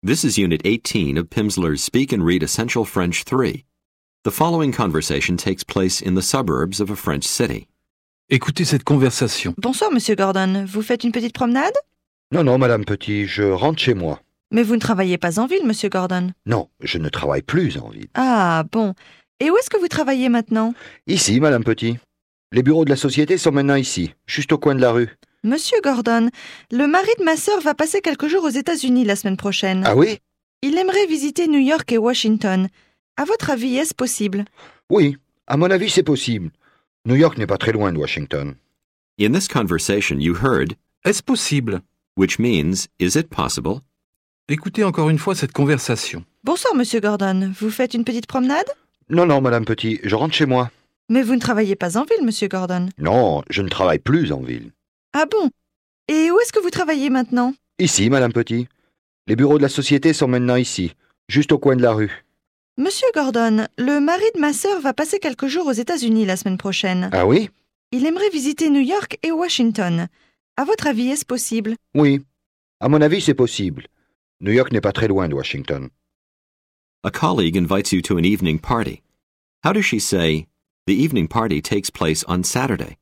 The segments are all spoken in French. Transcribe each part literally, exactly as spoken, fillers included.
This is Unit eighteen of Pimsleur's Speak and Read Essential French three. The following conversation takes place in the suburbs of a French city. Écoutez cette conversation. Bonsoir, Monsieur Gordon. Vous faites une petite promenade? Non, non, Madame Petit, je rentre chez moi. Mais vous ne travaillez pas en ville, Monsieur Gordon. Non, je ne travaille plus en ville. Ah, bon. Et où est-ce que vous travaillez maintenant? Ici, Madame Petit. Les bureaux de la société sont maintenant ici, juste au coin de la rue. Monsieur Gordon, le mari de ma sœur va passer quelques jours aux États-Unis la semaine prochaine. Ah oui? Il aimerait visiter New York et Washington. À votre avis, est-ce possible? Oui, à mon avis, c'est possible. New York n'est pas très loin de Washington. In this conversation, you heard, Est-ce possible? which means, is it possible? Écoutez encore une fois cette conversation. Bonsoir, Monsieur Gordon. Vous faites une petite promenade? Non, non, Madame Petit, je rentre chez moi. Mais vous ne travaillez pas en ville, Monsieur Gordon. Non, je ne travaille plus en ville. Ah bon? Et où est-ce que vous travaillez maintenant? Ici, Madame Petit. Les bureaux de la société sont maintenant ici, juste au coin de la rue. Monsieur Gordon, le mari de ma sœur va passer quelques jours aux États-Unis la semaine prochaine. Ah oui? Il aimerait visiter New York et Washington. À votre avis, est-ce possible? Oui. À mon avis, c'est possible. New York n'est pas très loin de Washington. A colleague invites you to an evening party. How does she say, the evening party takes place on Saturday?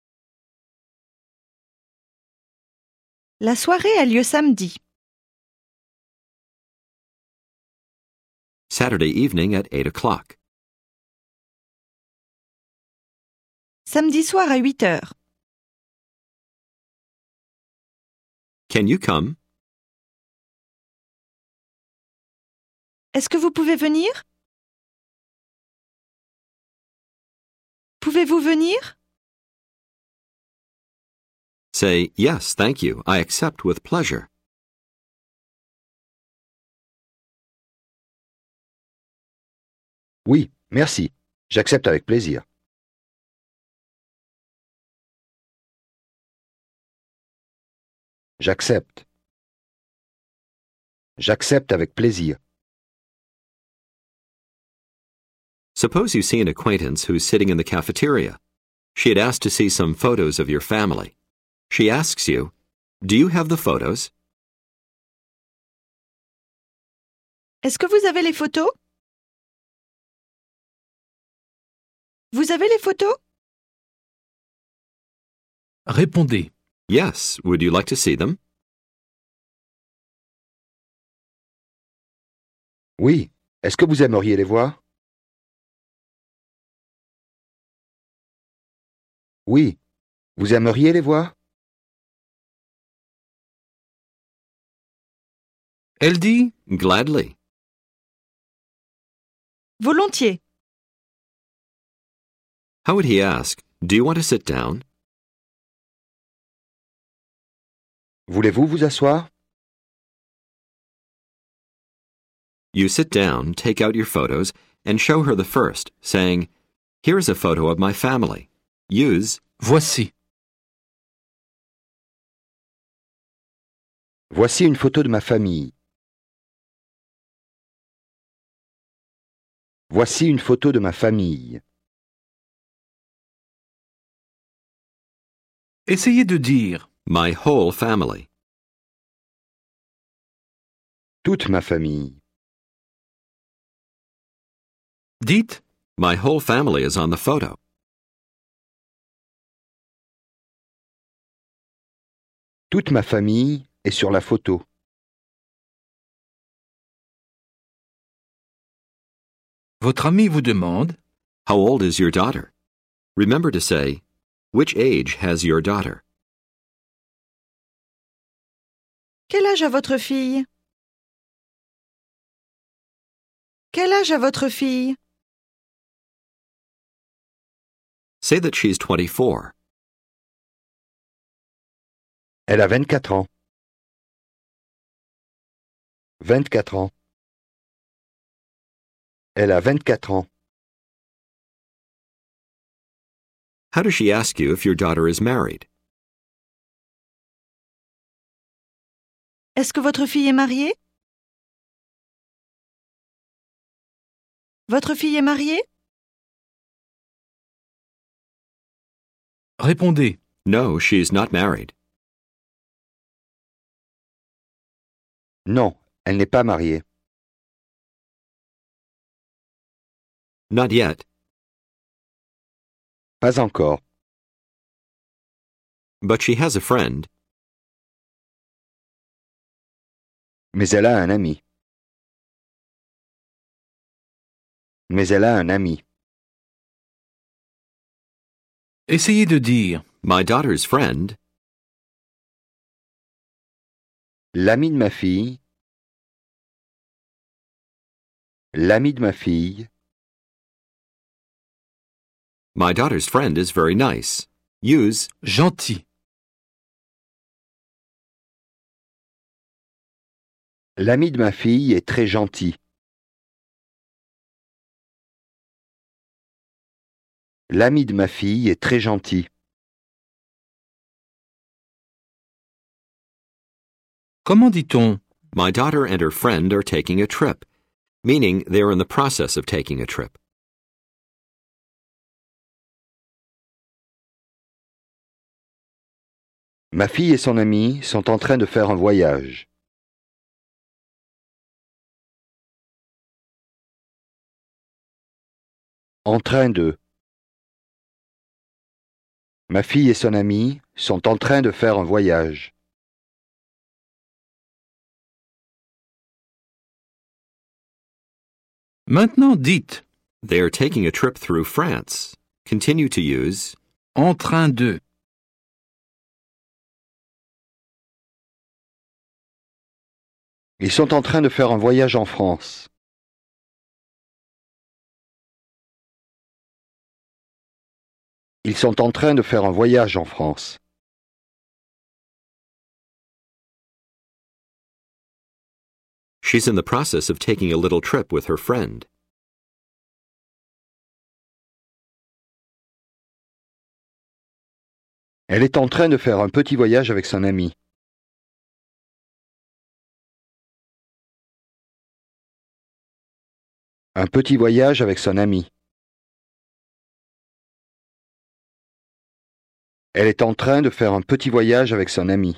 La soirée a lieu samedi. Saturday evening at eight o'clock. Samedi soir à huit heures. Can you come? Est-ce que vous pouvez venir? Pouvez-vous venir? Say, yes, thank you. I accept with pleasure. Oui, merci. J'accepte avec plaisir. J'accepte. J'accepte avec plaisir. Suppose you see an acquaintance who's sitting in the cafeteria. She had asked to see some photos of your family. She asks you, do you have the photos? Est-ce que vous avez les photos? Vous avez les photos? Répondez. Yes, would you like to see them? Oui. Est-ce que vous aimeriez les voir? Oui. Vous aimeriez les voir? Elle dit Gladly. Volontiers. How would he ask, do you want to sit down? Voulez-vous vous asseoir? You sit down, take out your photos, and show her the first, saying, here is a photo of my family. Use, Voici. Voici une photo de ma famille. Voici une photo de ma famille. Essayez de dire my whole family. Toute ma famille. Dites My whole family is on the photo. Toute ma famille est sur la photo. Votre ami vous demande How old is your daughter? Remember to say, which age has your daughter? Quel âge a votre fille? Quel âge a votre fille? Say that she's twenty-four. Elle a vingt-quatre ans. vingt-quatre ans. Elle a vingt-quatre ans. How does she ask you if your daughter is married? Est-ce que votre fille est mariée? Votre fille est mariée? Répondez. No, she's not married. Non, Elle n'est pas mariée. Not yet, Pas encore. but she has a friend. Mais elle a un ami. Mais elle a un ami. Essayez de dire. My daughter's friend, L'ami de ma fille. L'ami de ma fille. my daughter's friend is very nice. Use Gentil. L'ami de ma fille est très gentil. L'ami de ma fille est très gentil. Comment dit-on? My daughter and her friend are taking a trip, meaning they are in the process of taking a trip. Ma fille et son ami sont en train de faire un voyage. En train de. Ma fille et son ami sont en train de faire un voyage. Maintenant dites. They are taking a trip through France. Continue to use En train de. Ils sont en train de faire un voyage en France. Ils sont en train de faire un voyage en France. She's in the process of taking a little trip with her friend. Elle est en train de faire un petit voyage avec son ami. Un petit voyage avec son ami. Elle est en train de faire un petit voyage avec son ami.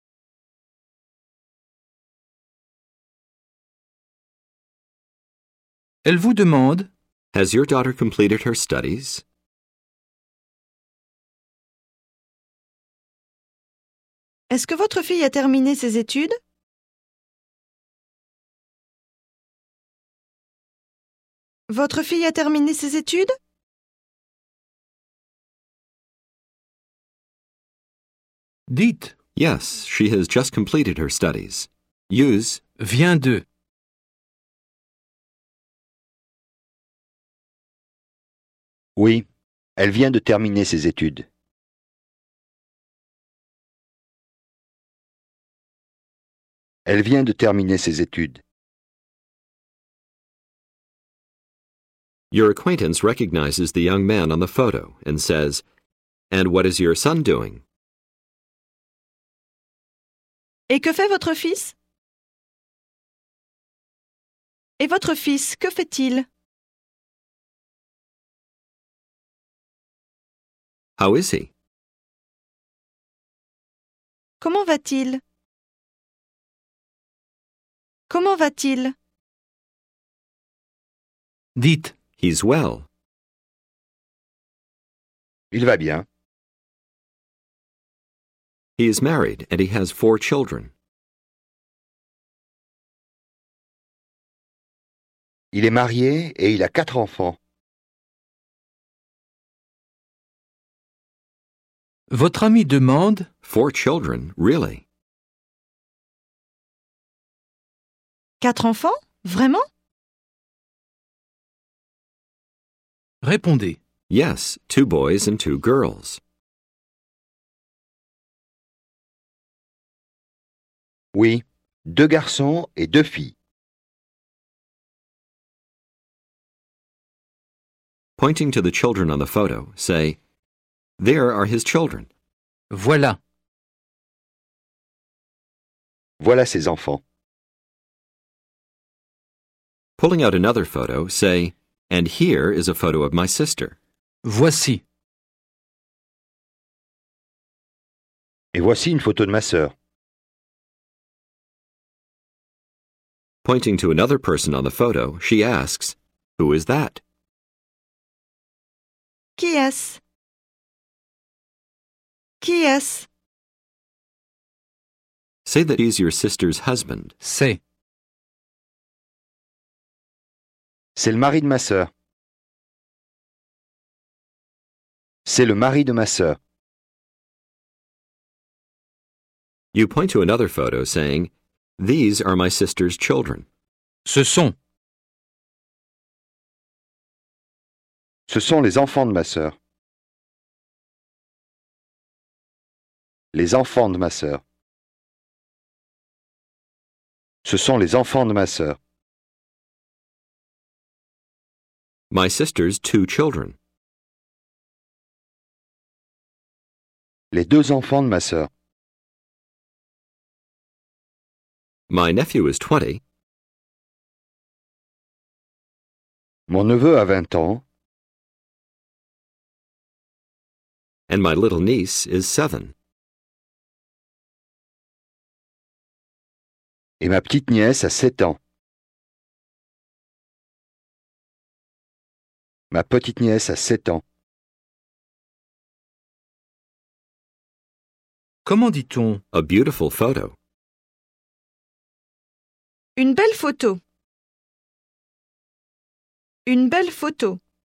Elle vous demande. Has your daughter completed her studies? Est-ce que votre fille a terminé ses études? Votre fille a terminé ses études? Dites. Yes, she has just completed her studies. Use Vient de. Oui, elle vient de terminer ses études. Elle vient de terminer ses études. Your acquaintance recognizes the young man on the photo and says, "And what is your son doing?" Et que fait votre fils? Et votre fils, que fait-il? How is he? Comment va-t-il? Comment va-t-il? Dites. He's well. Il va bien. He is married and he has four children. Il est marié et il a quatre enfants. Votre ami demande. Four children, really? Quatre enfants? Vraiment? Répondez. Yes, two boys and two girls. Oui, deux garçons et deux filles. Pointing to the children on the photo, say, "There are his children." Voilà. Voilà ses enfants. Pulling out another photo, say, "And here is a photo of my sister." Voici. Et voici une photo de ma sœur. Pointing to another person on the photo, she asks, "Who is that?" Qui est-ce? Qui est-ce? Say that he's your sister's husband. C'est. C'est le mari de ma sœur. C'est le mari de ma sœur. You point to another photo saying, "These are my sister's children." Ce sont. Ce sont les enfants de ma sœur. Les enfants de ma sœur. Ce sont les enfants de ma sœur. My sister's two children. Les deux enfants de ma sœur. My nephew is twenty. Mon neveu a vingt ans. And my little niece is seven. Et ma petite nièce a sept ans. Ma petite nièce a sept ans. Comment dit-on? A beautiful photo. Une belle photo. Une belle photo.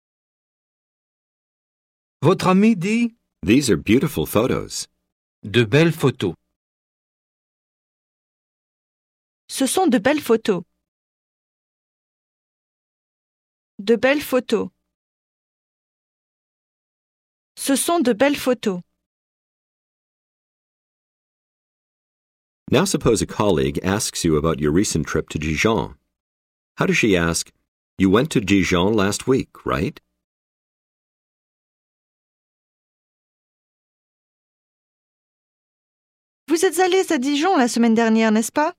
Votre ami dit These are beautiful photos. de belles photos. Ce sont de belles photos. De belles photos. Ce sont de belles photos. Now suppose a colleague asks you about your recent trip to Dijon. How does she ask, "You went to Dijon last week, right?" Vous êtes allés à Dijon la semaine dernière, n'est-ce pas?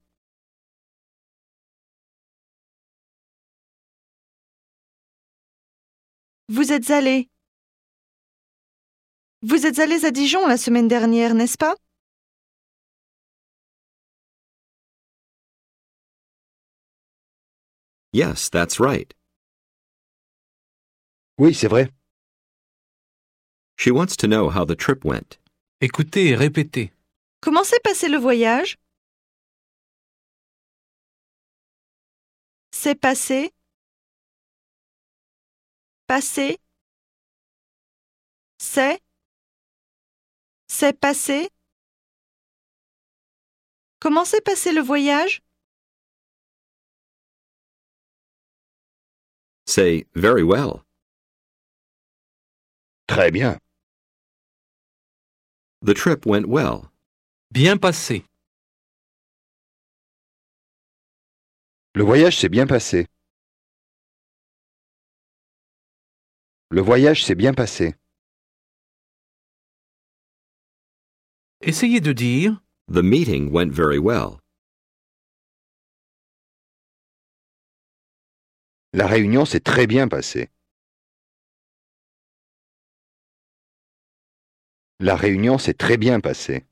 Vous êtes allés. Vous êtes allés à Dijon la semaine dernière, n'est-ce pas? Yes, that's right. Oui, c'est vrai. She wants to know how the trip went. Écoutez et répétez. Comment s'est passé le voyage? C'est passé. Passé. C'est. C'est passé. Comment s'est passé le voyage? Say, "Very well." Très bien. The trip went well. Bien passé. Le voyage s'est bien passé. Le voyage s'est bien passé. Essayez de dire The meeting went very well. La réunion s'est très bien passée. La réunion s'est très bien passée.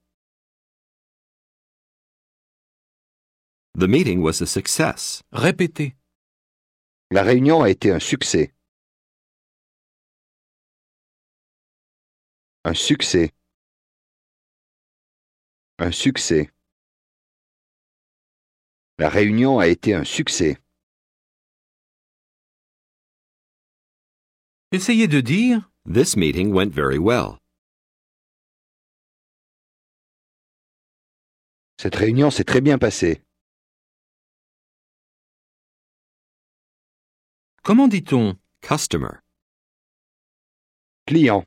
The meeting was a success. répétez. La réunion a été un succès. Un succès. Un succès. La réunion a été un succès. Essayez de dire This meeting went very well. Cette réunion s'est très bien passée. comment dit-on? Customer. Client.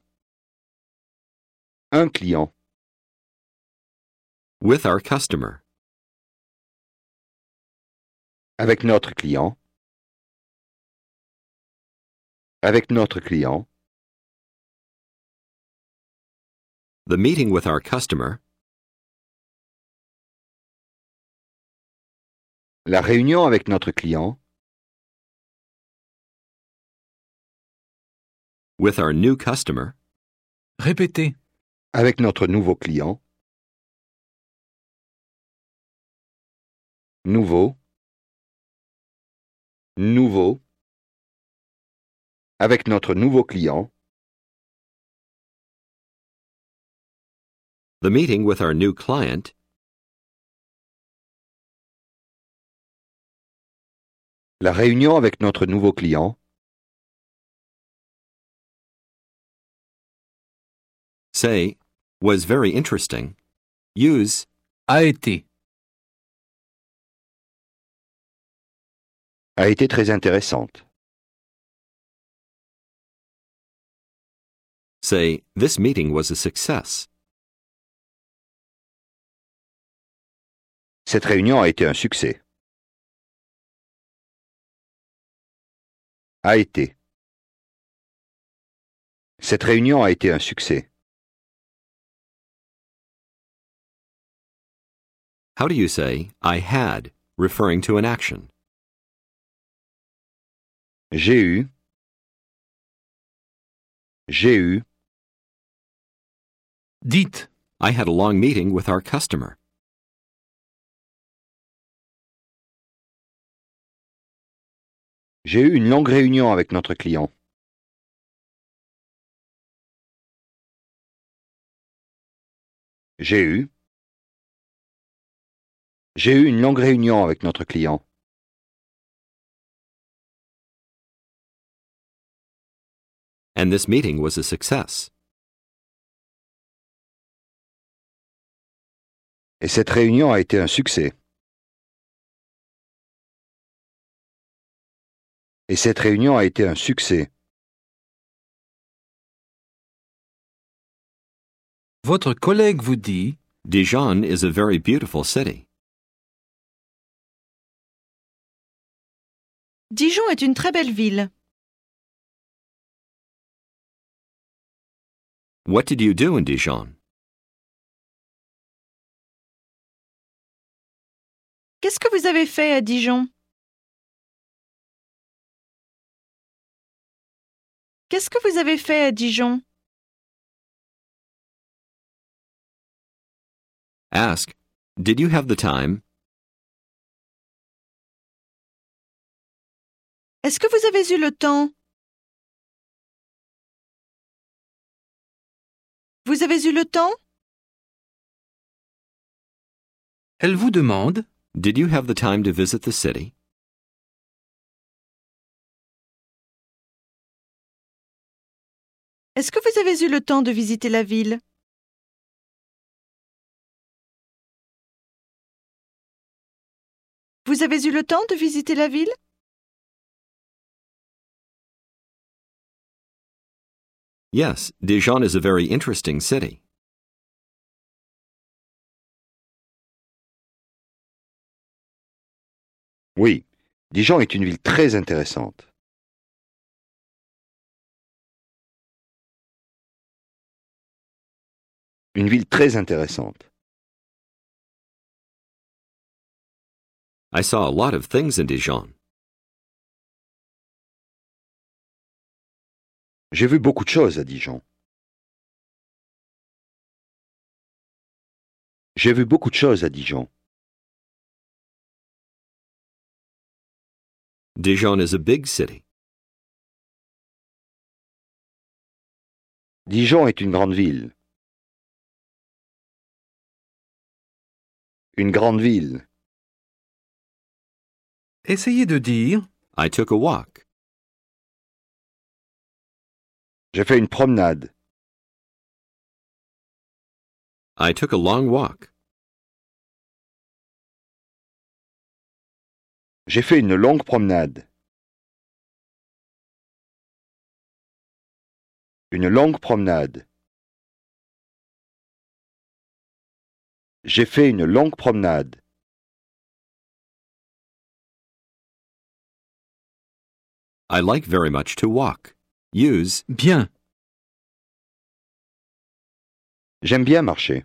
Un client. With our customer. Avec notre client. Avec notre client. The meeting with our customer. La réunion avec notre client. With our new customer. Répétez. Avec notre nouveau client. Nouveau. nouveau, avec notre nouveau client, the meeting with our new client, la réunion avec notre nouveau client, say, was very interesting. Use, A été. a été très intéressante. say, this meeting was a success. Cette réunion a été un succès. A été. Cette réunion a été un succès. How do you say, I had, referring to an action? J'ai eu. J'ai eu. Dites. I had a long meeting with our customer. J'ai eu une longue réunion avec notre client. J'ai eu. J'ai eu une longue réunion avec notre client. And this meeting was a success. Et cette réunion a été un succès. Et cette réunion a été un succès. Votre collègue vous dit Dijon is a very beautiful city. Dijon est une très belle ville. What did you do in Dijon? Qu'est-ce que vous avez fait à Dijon? Qu'est-ce que vous avez fait à Dijon? Ask, did you have the time? Est-ce que vous avez eu le temps? Vous avez eu le temps? Elle vous demande Did you have the time to visit the city? Est-ce que vous avez eu le temps de visiter la ville? Vous avez eu le temps de visiter la ville? Yes, Dijon is a very interesting city. Oui, Dijon est une ville très intéressante. Une ville très intéressante. I saw a lot of things in Dijon. J'ai vu beaucoup de choses à Dijon. J'ai vu beaucoup de choses à Dijon. Dijon is a big city. Dijon est une grande ville. Une grande ville. essayez de dire I took a walk. J'ai fait une promenade. I took a long walk. J'ai fait une longue promenade. Une longue promenade. J'ai fait une longue promenade. I like very much to walk. Use, bien. J'aime bien marcher.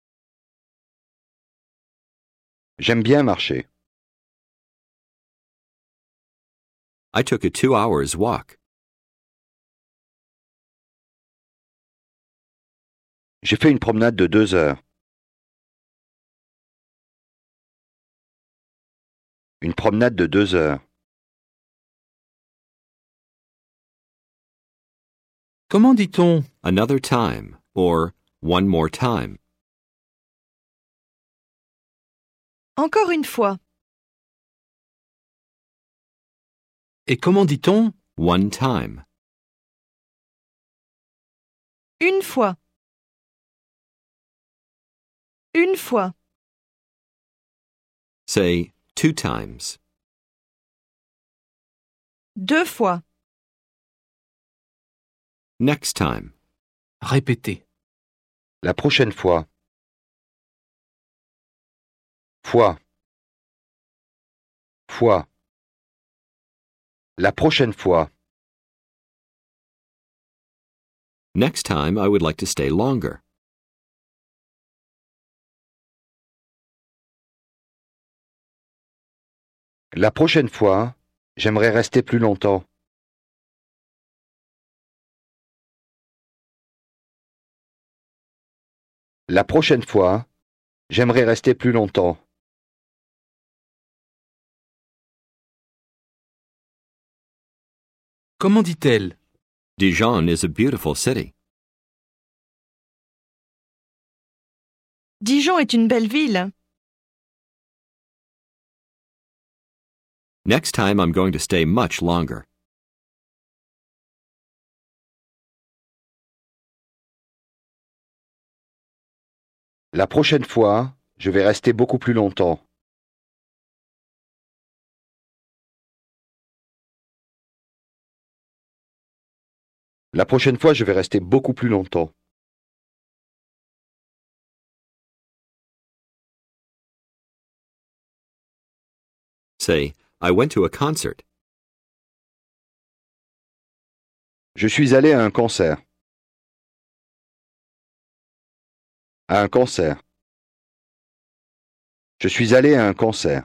J'aime bien marcher. I took a two hours walk. J'ai fait une promenade de deux heures. Une promenade de deux heures. Comment dit-on another time or one more time? Encore une fois. et comment dit-on One time. Une fois. Une fois. Say two times. Deux fois. Next time. Répétez. La prochaine fois. Fois. Fois. La prochaine fois. Next time I would like to stay longer. La prochaine fois, j'aimerais rester plus longtemps. La prochaine fois, j'aimerais rester plus longtemps. Comment dit-elle Dijon is a beautiful city. Dijon est une belle ville. Next time I'm going to stay much longer. La prochaine fois, je vais rester beaucoup plus longtemps. La prochaine fois, je vais rester beaucoup plus longtemps. Say, I went to a concert. Je suis allé à un concert. À un concert. Je suis allé à un concert.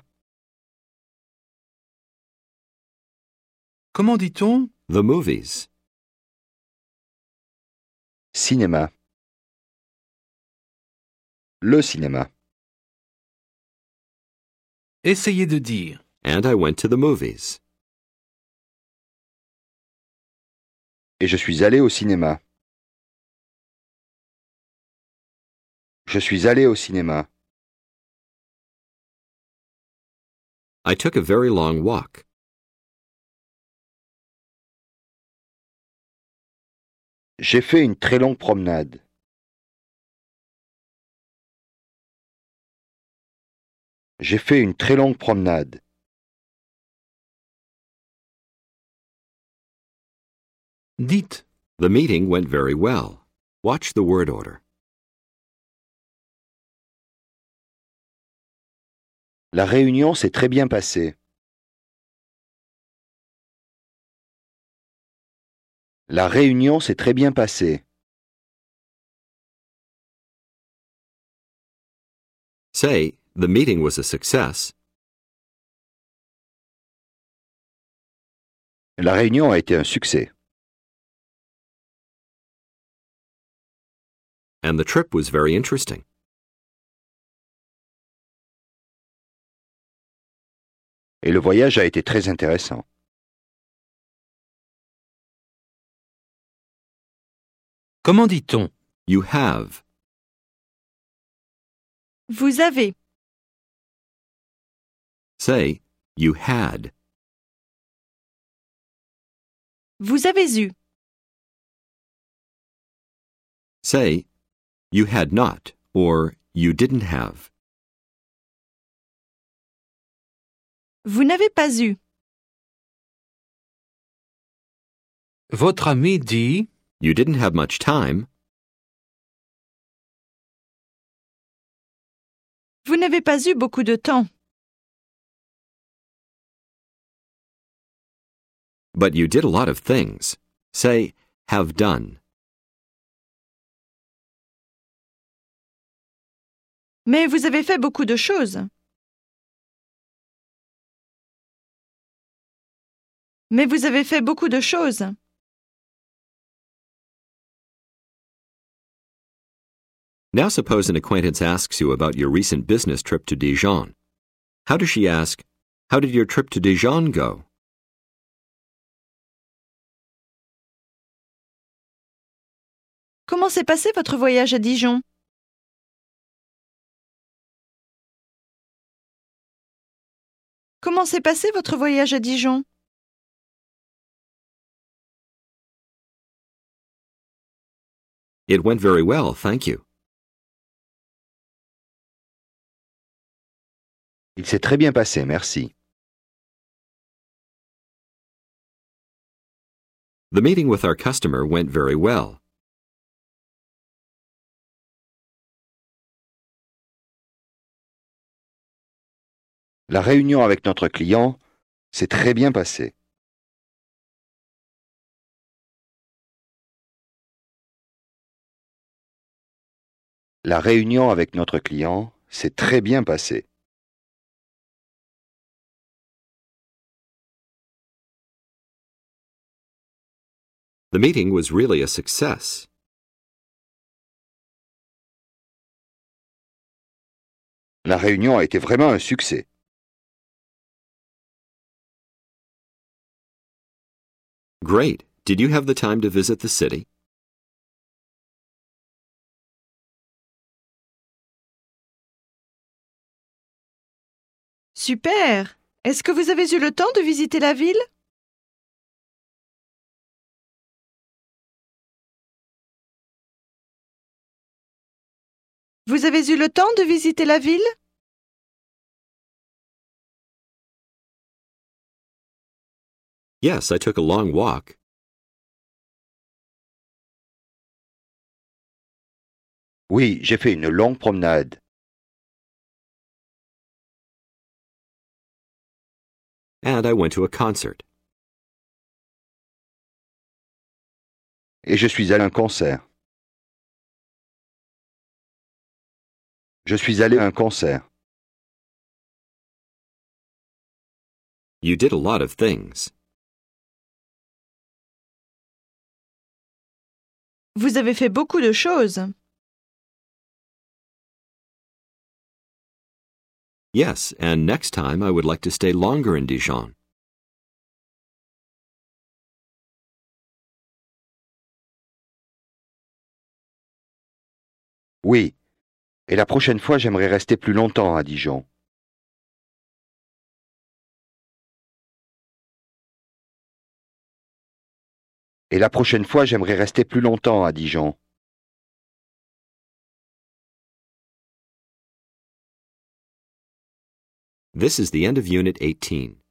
Comment dit-on The movies. Cinéma. Le cinéma. Essayez de dire. And I went to the movies. Et je suis allé au cinéma. Je suis allé au cinéma. I took a very long walk. J'ai fait une très longue promenade. J'ai fait une très longue promenade. Dites. The meeting went very well. Watch the word order. La réunion s'est très bien passée. La réunion s'est très bien passée. Say, the meeting was a success. La réunion a été un succès. And the trip was very interesting. Et le voyage a été très intéressant. Comment dit-on You have. Vous avez. Say, you had. Vous avez eu. Say, you had not, or you didn't have. Vous n'avez pas eu. Votre ami dit You didn't have much time. Vous n'avez pas eu beaucoup de temps. But you did a lot of things. Say, have done. Mais vous avez fait beaucoup de choses. Mais vous avez fait beaucoup de choses. Now suppose an acquaintance asks you about your recent business trip to Dijon. How does she ask, how did your trip to Dijon go? Comment s'est passé votre voyage à Dijon? Comment s'est passé votre voyage à Dijon? It went very well, thank you. Il s'est très bien passé, merci. The meeting with our customer went very well. La réunion avec notre client s'est très bien passée. La réunion avec notre client s'est très bien passée. The meeting was really a success. La réunion a été vraiment un succès. Great. Did you have the time to visit the city? Super! Est-ce que vous avez eu le temps de visiter la ville? Vous avez eu le temps de visiter la ville? Yes, I took a long walk. Oui, j'ai fait une longue promenade. And I went to a concert. Et je suis allé à un concert. Je suis allé à un concert. You did a lot of things. Vous avez fait beaucoup de choses. Yes, and next time I would like to stay longer in Dijon. Oui. Et la prochaine fois, j'aimerais rester plus longtemps à Dijon. Et la prochaine fois, j'aimerais rester plus longtemps à Dijon. This is the end of Unit eighteen.